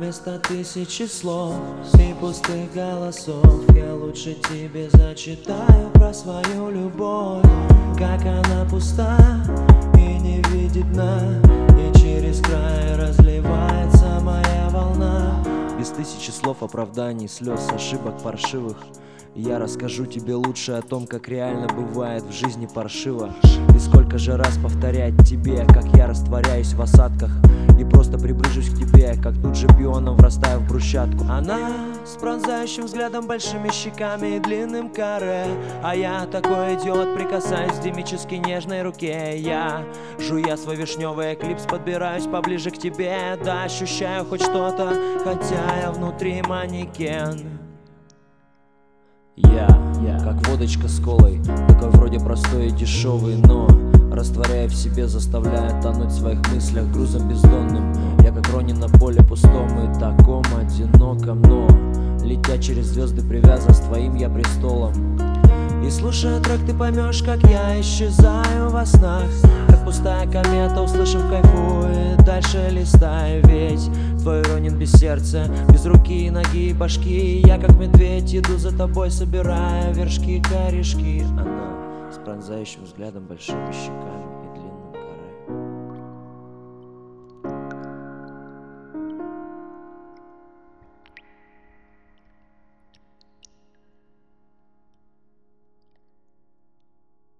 Вместо тысячи слов и пустых голосов я лучше тебе зачитаю про свою любовь. Как она пуста и не видит дна, и через край разливается моя волна. Без тысячи слов, оправданий, слез, ошибок паршивых я расскажу тебе лучше о том, как реально бывает в жизни паршиво. И сколько же раз повторять тебе, как я растворяюсь в осадках и просто приближусь к тебе, как тут же пионом врастаю в брусчатку. Она с пронзающим взглядом, большими щеками и длинным каре, а я такой идиот, прикасаюсь к демически нежной руке. Я, жуя свой вишневый эклипс, подбираюсь поближе к тебе. Да, ощущаю хоть что-то, хотя я внутри манекен. Я, как водочка с колой, такой вроде простой и дешевый, но растворяя в себе, заставляя тонуть в своих мыслях грузом бездонным. Я как Рони на поле пустом и таком одиноком, но летя через звезды, привязан с твоим я престолом. И слушая трек, ты поймешь, как я исчезаю во снах, как пустая комета, услышав, кайфую и дальше листаю. Ведь твой Ронин без сердца, без руки, ноги и башки. Я как медведь иду за тобой, собирая вершки, корешки. Она с пронзающим взглядом, большими щеками.